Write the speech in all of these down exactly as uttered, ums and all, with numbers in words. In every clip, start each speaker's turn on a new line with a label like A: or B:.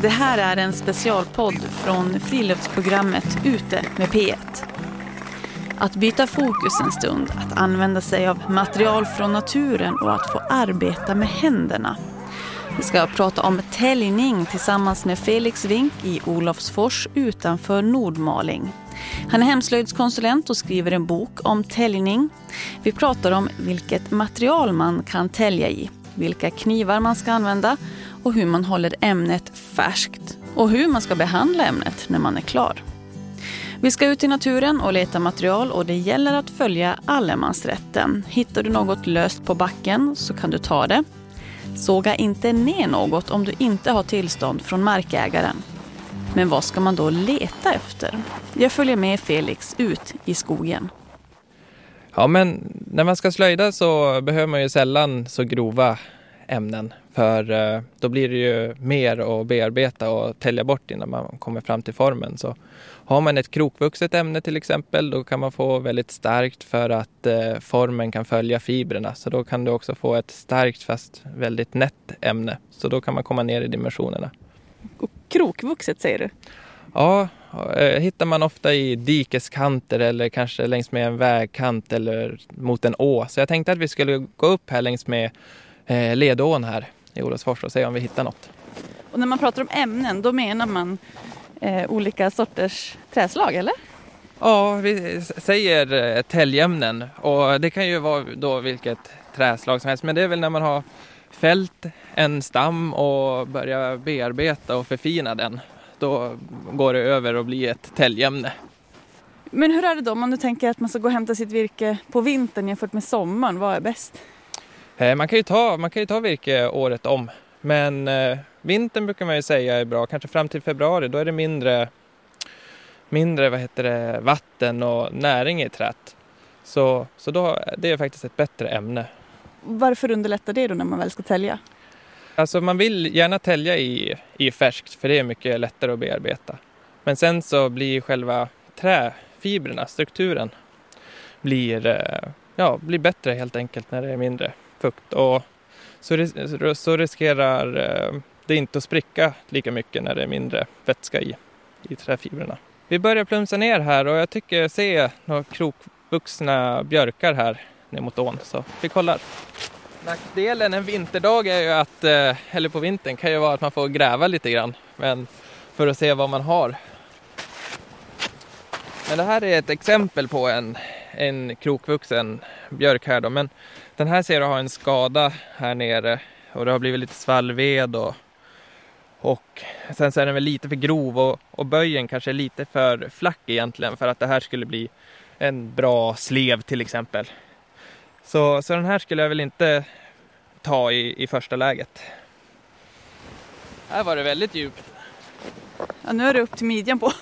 A: Det här är en specialpodd från friluftsprogrammet Ute med P ett. Att byta fokus en stund, att använda sig av material från naturen och att få arbeta med händerna. Vi ska prata om täljning tillsammans med Felix Wink i Olofsfors utanför Nordmaling. Han är hemslöjdskonsulent och skriver en bok om täljning. Vi pratar om vilket material man kan tälja i, vilka knivar man ska använda och hur man håller ämnet färskt och hur man ska behandla ämnet när man är klar. Vi ska ut i naturen och leta material och det gäller att följa allemansrätten. Hittar du något löst på backen så kan du ta det. Såga inte ner något om du inte har tillstånd från markägaren. Men vad ska man då leta efter? Jag följer med Felix ut i skogen.
B: Ja, men när man ska slöjda så behöver man ju sällan så grova ämnen. För eh, då blir det ju mer att bearbeta och tälja bort innan man kommer fram till formen. Så har man ett krokvuxet ämne till exempel, då kan man få väldigt starkt för att eh, formen kan följa fibrerna. Så då kan du också få ett starkt fast väldigt nätt ämne. Så då kan man komma ner i dimensionerna.
A: Och krokvuxet säger du?
B: Ja, eh, hittar man ofta i dikeskanter eller kanske längs med en vägkant eller mot en å. Så jag tänkte att vi skulle gå upp här längs med eh, Ledån här i Olofsfors och se om vi hittar något.
A: Och när man pratar om ämnen, då menar man eh, olika sorters träslag, eller?
B: Ja, vi säger eh, täljämnen och det kan ju vara då vilket träslag som helst. Men det är väl när man har fällt en stam och börjar bearbeta och förfina den. Då går det över och blir ett täljämne.
A: Men hur är det då om man nu tänker att man ska gå och hämta sitt virke på vintern jämfört med sommaren? Vad är bäst?
B: Eh, man kan ju ta, man kan ju ta virke året om. Men eh, vintern brukar man ju säga är bra. Kanske fram till februari. Då är det mindre, mindre vad heter det, vatten och näring i träet. Så, så då, det är faktiskt ett bättre ämne.
A: Varför underlättar det då när man väl ska tälja?
B: Alltså man vill gärna tälja i, i färskt för det är mycket lättare att bearbeta. Men sen så blir själva träfibrerna, strukturen, blir, ja, blir bättre helt enkelt när det är mindre fukt. Och så, ris- så riskerar det inte att spricka lika mycket när det är mindre vätska i, i träfibrerna. Vi börjar plumsa ner här och jag tycker se några krokvuxna björkar här ner mot ån. Så vi kollar. Nackdelen en vinterdag är ju att, eller på vintern kan ju vara att man får gräva lite grann. Men för att se vad man har. Men det här är ett exempel på en, en krokvuxen björk här då. Men den här ser du har en skada här nere. Och det har blivit lite svallved och, och sen så är den väl lite för grov. Och, och böjen kanske är lite för flack egentligen för att det här skulle bli en bra slev till exempel. Så, så den här skulle jag väl inte ta i, i första läget. Här var det väldigt djupt.
A: Ja, nu är det upp till midjan på.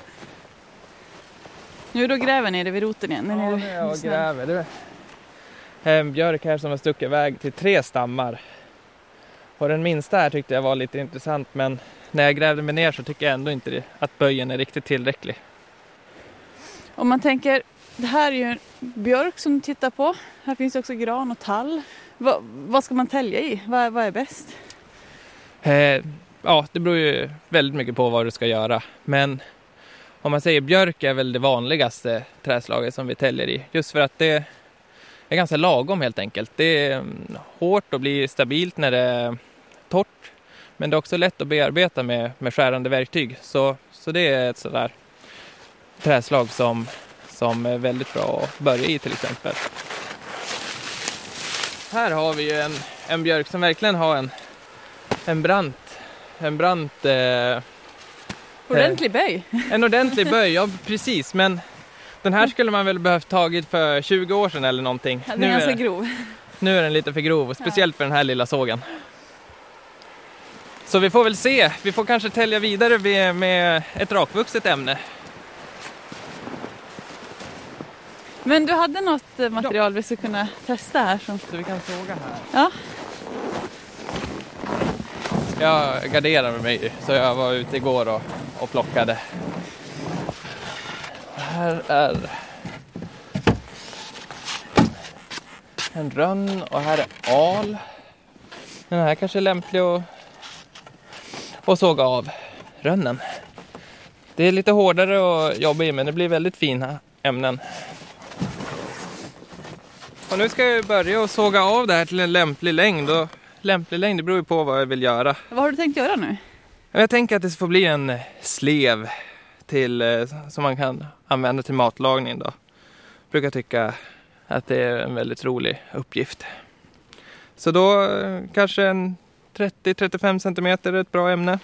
A: Nu är det att gräva nere vid roten igen.
B: Ja, nu är jag och gräver. Det är en björk här som har stuckit iväg till tre stammar. Och den minsta här tyckte jag var lite intressant. Men när jag grävde mig ner så tycker jag ändå inte att böjen är riktigt tillräcklig.
A: Om man tänker, det här är ju en björk som du tittar på. Här finns också gran och tall. Va, vad ska man tälja i? Va, vad är bäst?
B: Eh, ja, det beror ju väldigt mycket på vad du ska göra. Men om man säger björk är väl det vanligaste träslaget som vi täljer i. Just för att det är ganska lagom helt enkelt. Det är hårt och blir stabilt när det är torrt. Men det är också lätt att bearbeta med, med skärande verktyg. Så, så det är ett sådär träslag som, som är väldigt bra att börja i till exempel. Här har vi ju en, en björk som verkligen har en, en brant, en brant eh,
A: ordentlig böj.
B: En ordentlig böj, ja precis. Men den här skulle man väl behövt tagit för tjugo år sedan eller någonting.
A: Ja, den är ganska grov.
B: Nu är den lite för grov, speciellt för den här lilla sågen. Så vi får väl se. Vi får kanske tälja vidare med ett rakvuxet ämne.
A: Men du hade något material vi skulle kunna testa här. Som...
B: Så vi kan såga här.
A: Ja.
B: Jag garderade mig så jag var ute igår och, och plockade. Här är en rönn och här är al. Den här kanske är lämplig att, och såga av rönnen. Det är lite hårdare att jobba i, men det blir väldigt fina ämnen. Och nu ska jag börja att såga av det här till en lämplig längd. Och lämplig längd, det beror ju på vad jag vill göra.
A: Vad har du tänkt göra nu?
B: Jag tänker att det får bli en slev till, som man kan använda till matlagning då. Jag brukar tycka att det är en väldigt rolig uppgift. Så då kanske en trettio till trettiofem centimeter är ett bra ämne.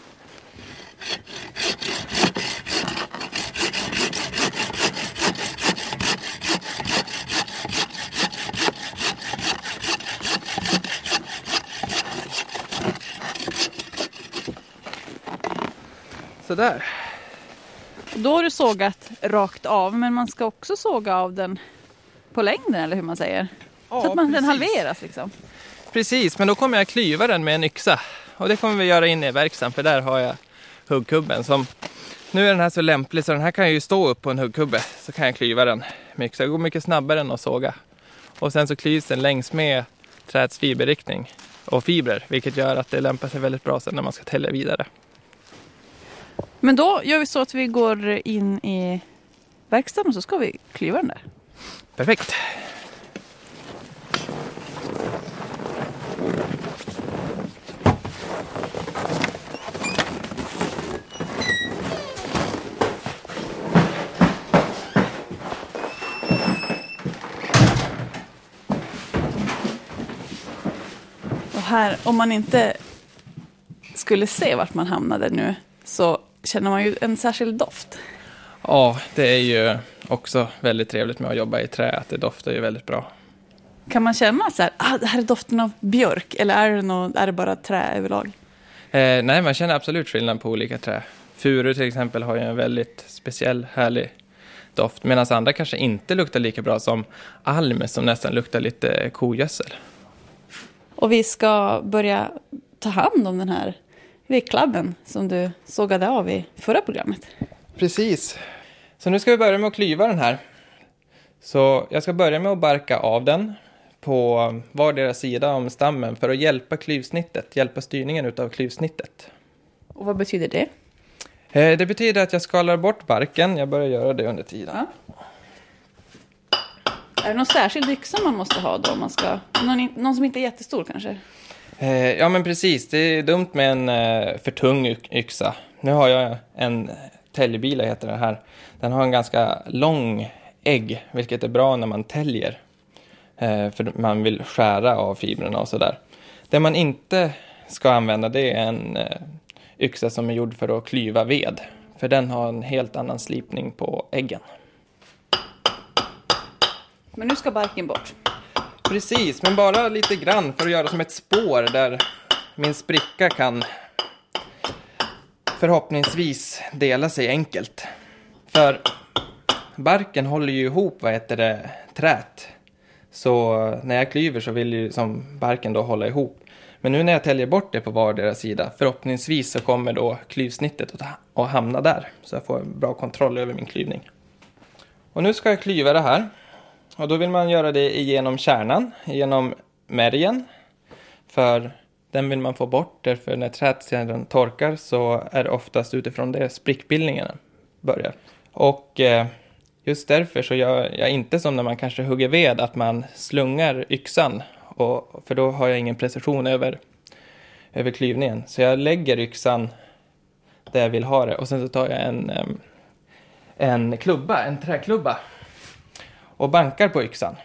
B: Sådär.
A: Då har du sågat rakt av, men man ska också såga av den på längden, eller hur man säger.
B: Ja,
A: så att man, den
B: precis.
A: halveras liksom.
B: Precis, men då kommer jag klyva den med en yxa. Och det kommer vi göra inne i verkstaden, för där har jag huggkubben. Som, nu är den här så lämplig så den här kan ju stå upp på en huggkubbe. Så kan jag klyva den med yxa. Det går mycket snabbare än att såga. Och sen så klyvs den längs med träets fiberriktning och fibrer. Vilket gör att det lämpar sig väldigt bra sen när man ska tälja vidare.
A: Men då gör vi så att vi går in i verkstaden och så ska vi klyva den där.
B: Perfekt.
A: Och här, om man inte skulle se vart man hamnade nu, så känner man ju en särskild doft.
B: Ja, det är ju också väldigt trevligt med att jobba i trä, att det doftar ju väldigt bra.
A: Kan man känna så här, ah, det här är doften av björk, eller är det, något, är det bara trä överlag?
B: Eh, nej, man känner absolut skillnad på olika trä. Furu till exempel har ju en väldigt speciell, härlig doft, medan andra kanske inte luktar lika bra som alm som nästan luktar lite kogödsel.
A: Och vi ska börja ta hand om den här vedklabben som du sågade av i förra programmet.
B: Precis. Så nu ska vi börja med att klyva den här. Så jag ska börja med att barka av den på vardera sida om stammen för att hjälpa klyvsnittet, hjälpa styrningen utav klyvsnittet.
A: Och vad betyder det?
B: Eh, det betyder att jag skalar bort barken. Jag börjar göra det under tiden.
A: Ja. Är det någon särskild yxa man måste ha då? Man ska, någon, någon som inte är jättestor kanske?
B: Eh, ja men precis, det är dumt med en eh, för tung y- yxa. Nu har jag en täljbila heter det här. Den har en ganska lång ägg, vilket är bra när man täljer. Eh, för man vill skära av fibrerna och sådär. Det man inte ska använda det är en eh, yxa som är gjord för att klyva ved. För den har en helt annan slipning på äggen.
A: Men nu ska barken bort.
B: Precis, men bara lite grann för att göra som ett spår där min spricka kan förhoppningsvis dela sig enkelt. För barken håller ju ihop, vad heter det, trät. Så när jag klyver så vill ju som barken då hålla ihop. Men nu när jag täljer bort det på vardera sida, förhoppningsvis så kommer då klyvsnittet att hamna där. Så jag får en bra kontroll över min klyvning. Och nu ska jag klyva det här. Och då vill man göra det igenom kärnan, genom märgen. För den vill man få bort, därför när träet sedan torkar så är det oftast utifrån det sprickbildningen börjar. Och eh, just därför så gör jag inte som när man kanske hugger ved, att man slungar yxan. Och, för då har jag ingen precision över, över klyvningen. Så jag lägger yxan där jag vill ha det. Och sen så tar jag en, en klubba, en träklubba. Och bankar på yxan.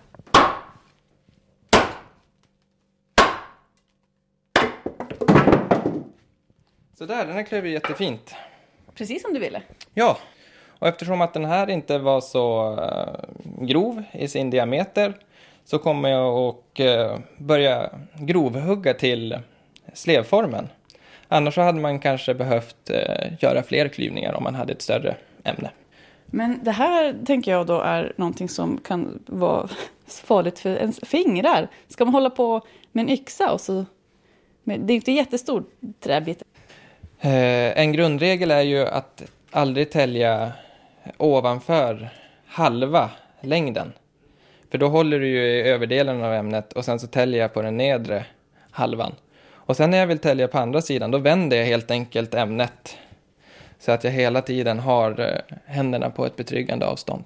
B: Så där, den här klöver jättefint.
A: Precis som du ville.
B: Ja, och eftersom att den här inte var så uh, grov i sin diameter så kommer jag att uh, börja grovhugga till slevformen. Annars så hade man kanske behövt uh, göra fler klyvningar om man hade ett större ämne.
A: Men det här tänker jag då är någonting som kan vara farligt för ens fingrar. Ska man hålla på med en yxa och så... Men det är inte jättestor träbit.
B: Eh, en grundregel är ju att aldrig tälja ovanför halva längden. För då håller du ju i överdelen av ämnet och sen så täljer jag på den nedre halvan. Och sen när jag vill tälja på andra sidan, då vänder jag helt enkelt ämnet så att jag hela tiden har händerna på ett betryggande avstånd.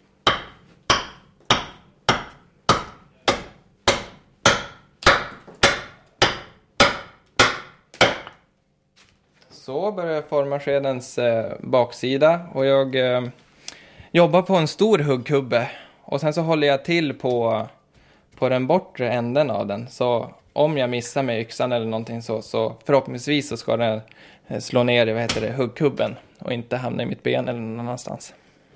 B: Så börjar jag forma skedens eh, baksida och jag eh, jobbar på en stor huggkubbe och sen så håller jag till på, på den bortre änden av den. Så om jag missar med yxan eller någonting så, så förhoppningsvis så ska den eh, slå ner i vad heter det, huggkubben och inte hamna i mitt ben eller någon annanstans.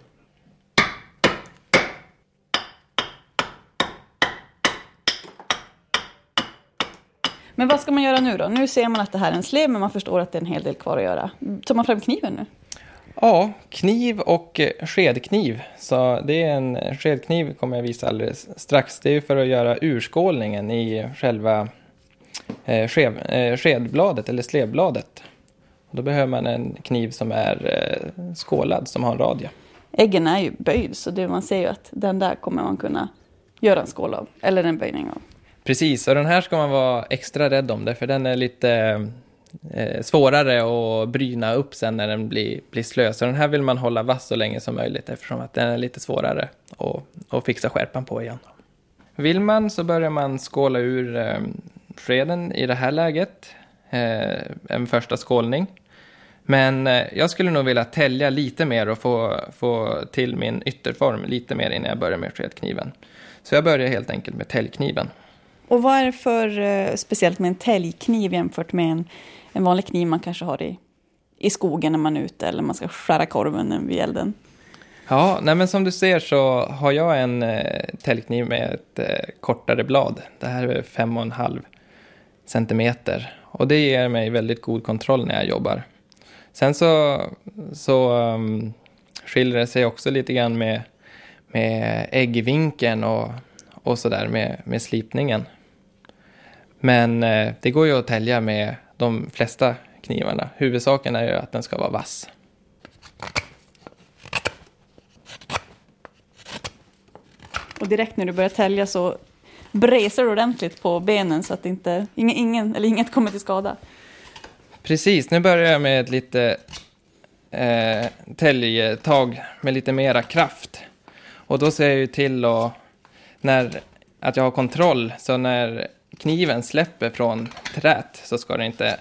A: Men vad ska man göra nu då? Nu ser man att det här är en slev, men man förstår att det är en hel del kvar att göra. Tar man fram kniven nu?
B: Ja, kniv och skedkniv. Så det är en skedkniv kommer jag visa alldeles strax. Det är för att göra urskålningen i själva eh, skev, eh, skedbladet eller slevbladet. Och då behöver man en kniv som är eh, skålad, som har en radie.
A: Äggen är ju böjd, så det man ser ju att den där kommer man kunna göra en skål av. Eller en böjning av.
B: Precis, och den här ska man vara extra rädd om det, för den är lite eh, svårare att bryna upp sen när den blir, blir slö. Så den här vill man hålla vass så länge som möjligt eftersom att den är lite svårare att, att fixa skärpan på igen. Vill man så börjar man skåla ur eh, skeden i det här läget, eh, en första skålning. Men eh, jag skulle nog vilja tälja lite mer och få, få till min ytterform lite mer innan jag börjar med skedkniven. Så jag börjar helt enkelt med täljkniven.
A: Och vad är det för eh, speciellt med en täljkniv jämfört med en, en vanlig kniv man kanske har i, i skogen när man är ute eller man ska skära korven vid elden?
B: Ja, nej men som du ser så har jag en eh, täljkniv med ett eh, kortare blad. Det här är fem och en halv centimeter. Och det ger mig väldigt god kontroll när jag jobbar. Sen så, så um, skiljer det sig också lite grann med, med äggvinkeln och, och sådär med, med slipningen. Men eh, det går ju att tälja med de flesta knivarna. Huvudsaken är ju att den ska vara vass.
A: Och direkt när du börjar tälja så bräser du ordentligt på benen så att inte, ingen, ingen, eller inget kommer till skada.
B: Precis, nu börjar jag med ett lite eh, täljtag med lite mera kraft. Och då ser jag ju till och, när, att jag har kontroll, så när kniven släpper från trät så ska det inte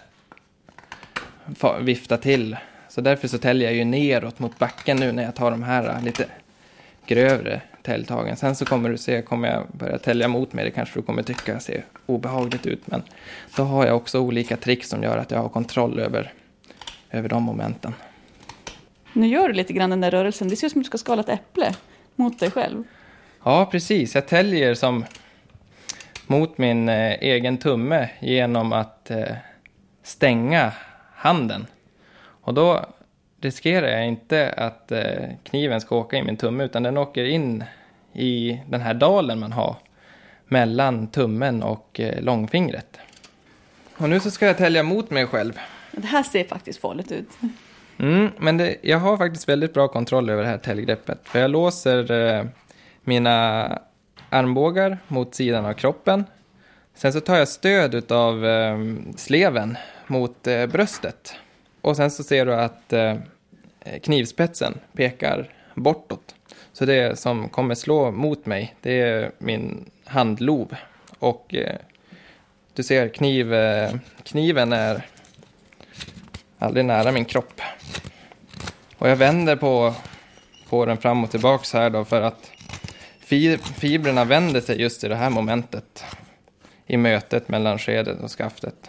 B: fa- vifta till. Så därför så täljer jag ju neråt mot backen nu när jag tar de här lite grövre täljtagen. Sen så kommer du se, kommer jag börja tälja mot mig, det kanske du kommer tycka ser obehagligt ut, men då har jag också olika tricks som gör att jag har kontroll över, över de momenten.
A: Nu gör du lite grann den där rörelsen, det ser ut som att du ska skala ett äpple mot dig själv.
B: Ja, precis. Jag täljer som mot min eh, egen tumme genom att eh, stänga handen. Och då riskerar jag inte att eh, kniven ska åka i min tumme, utan den åker in i den här dalen man har mellan tummen och eh, långfingret. Och nu så ska jag tälja mot mig själv.
A: Det här ser faktiskt farligt ut.
B: Mm, men det, jag har faktiskt väldigt bra kontroll över det här täljgreppet. För jag låser eh, mina armbågar mot sidan av kroppen. Sen så tar jag stöd av eh, sleven mot eh, bröstet. Och sen så ser du att eh, knivspetsen pekar bortåt. Så det som kommer slå mot mig, det är min handlov. Och eh, du ser kniv, eh, kniven är aldrig nära min kropp. Och jag vänder på, på den fram och tillbaks här då, för att fi, fibrerna vänder sig just i det här momentet. I mötet mellan skedet och skaftet.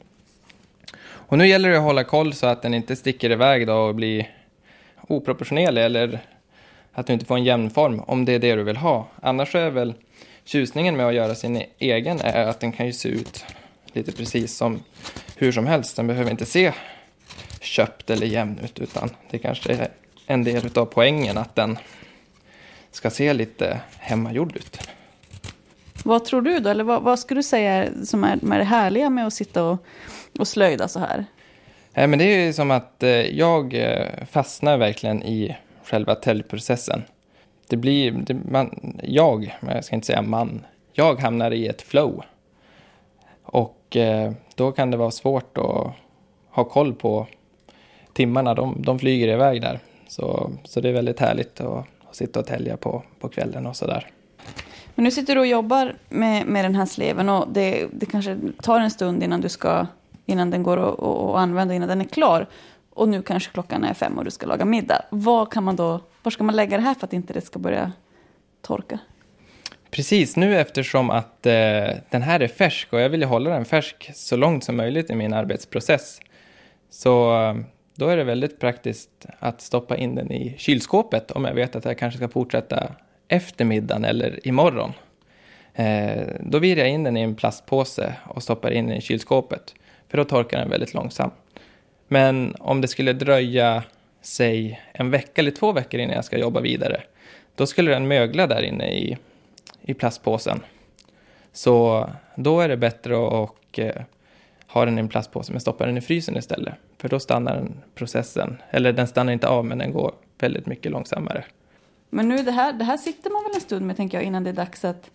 B: Och nu gäller det att hålla koll så att den inte sticker iväg då och blir oproportionerlig, eller att du inte får en jämn form om det är det du vill ha. Annars är väl tjusningen med att göra sin egen är att den kan ju se ut lite precis som hur som helst. Den behöver inte se köpt eller jämn ut, utan det kanske är en del av poängen att den ska se lite hemmagjord ut.
A: Vad tror du då? Eller vad, vad skulle du säga som är, som är det härliga med att sitta och, och slöjda så här?
B: Nej, men det är ju som att eh, jag eh, fastnar verkligen i själva täljprocessen. Det blir, det, man, jag, men jag ska inte säga man, jag hamnar i ett flow. Och eh, då kan det vara svårt att ha koll på timmarna. De, de flyger iväg där. Så, så det är väldigt härligt att, att sitta och tälja på, på kvällen och sådär.
A: Men nu sitter du och jobbar med, med den här sleven och det, det kanske tar en stund innan du ska, innan den går att, att använda, innan den är klar. Och nu kanske klockan är fem och du ska laga middag. Vad kan man då, var ska man lägga det här för att inte det ska börja torka?
B: Precis, nu eftersom att eh, den här är färsk och jag vill hålla den färsk så långt som möjligt i min arbetsprocess. Så eh, då är det väldigt praktiskt att stoppa in den i kylskåpet om jag vet att jag kanske ska fortsätta efter middagen eller imorgon. Eh, då virar jag in den i en plastpåse och stoppar in den i kylskåpet. För då torkar den väldigt långsamt. Men om det skulle dröja sig en vecka eller två veckor innan jag ska jobba vidare, då skulle den mögla där inne i, i plastpåsen. Så då är det bättre att och, eh, ha den i en plastpåse men stoppa den i frysen istället. För då stannar den processen, eller den stannar inte av men den går väldigt mycket långsammare.
A: Men nu det här, det här sitter man väl en stund med, tänker jag, innan det är dags att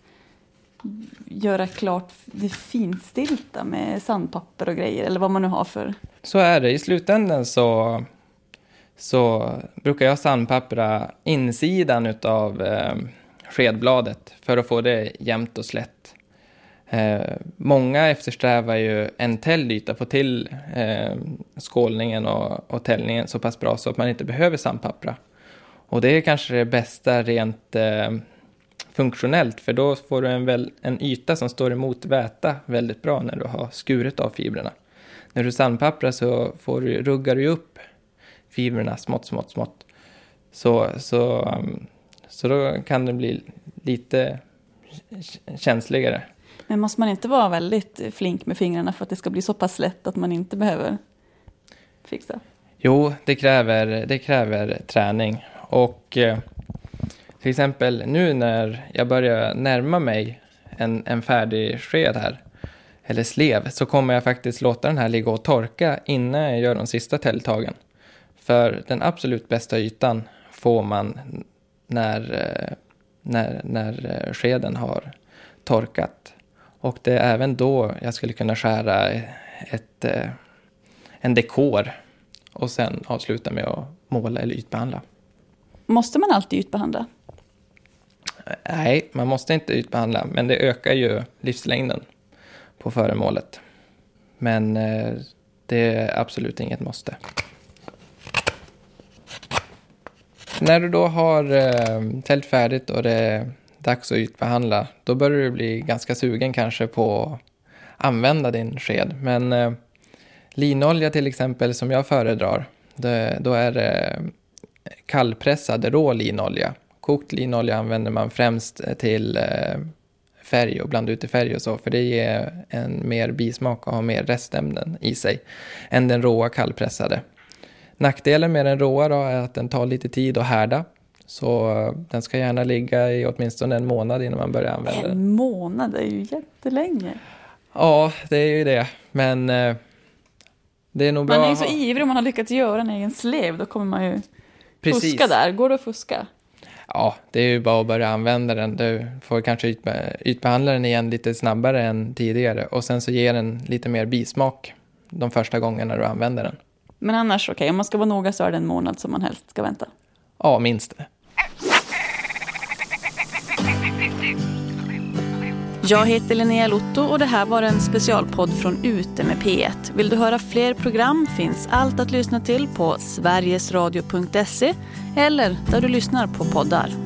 A: göra klart det finstilta med sandpapper och grejer, eller vad man nu har för.
B: Så är det. I slutändan så, så brukar jag sandpappra insidan utav eh, skedbladet för att få det jämnt och slätt. Eh, många eftersträvar ju en tällyta, få till eh, skålningen och, och tällningen så pass bra så att man inte behöver sandpappra. Och det är kanske det bästa rent eh, funktionellt, för då får du en, väl, en yta som står emot väta väldigt bra när du har skurit av fibrerna. När du sandpapprar så får du, ruggar du upp fibrerna smått, smått, smått. Så, så, um, så då kan det bli lite känsligare.
A: Men måste man inte vara väldigt flink med fingrarna för att det ska bli så pass lätt att man inte behöver fixa?
B: Jo, det kräver, det kräver träning. Och eh, till exempel nu när jag börjar närma mig en, en färdig sked här, eller slev, så kommer jag faktiskt låta den här ligga och torka innan jag gör de sista täljtagen. För den absolut bästa ytan får man när, när, när skeden har torkat. Och det är även då jag skulle kunna skära ett, en dekor och sen avsluta med att måla eller ytbehandla. Måste
A: man alltid ytbehandla?
B: Nej, man måste inte ytbehandla, men det ökar ju livslängden på föremålet. Men eh, det är absolut inget måste. När du då har eh, tält färdigt och det är dags att ytbehandla, då börjar du bli ganska sugen kanske på att använda din sked. Men eh, linolja till exempel som jag föredrar, det, då är det kallpressad rå linolja. Kokt linolja använder man främst till eh, färg och blanda ut i färg och så, för det ger en mer bismak och har mer restämnen i sig än den råa kallpressade. Nackdelen med den råa då är att den tar lite tid att härda, så den ska gärna ligga i åtminstone en månad innan man börjar använda den.
A: En månad är ju jättelänge.
B: Ja, det är ju det, men eh, det är nog bra.
A: Man är ju så ivrig om man har lyckats göra en egen slev, då kommer man ju Precis. fuska där. Går det att fuska?
B: Ja, det är ju bara att börja använda den. Du får kanske ytbe- ytbehandla den igen lite snabbare än tidigare. Och sen så ger den lite mer bismak de första gångerna du använder den.
A: Men annars okej, okay, om man ska vara noga så är det en månad som man helst ska vänta.
B: Ja, minst det.
A: Jag heter Linnea Lotto och det här var en specialpodd från Ute med P ett. Vill du höra fler program finns allt att lyssna till på sverigesradio punkt se eller där du lyssnar på poddar.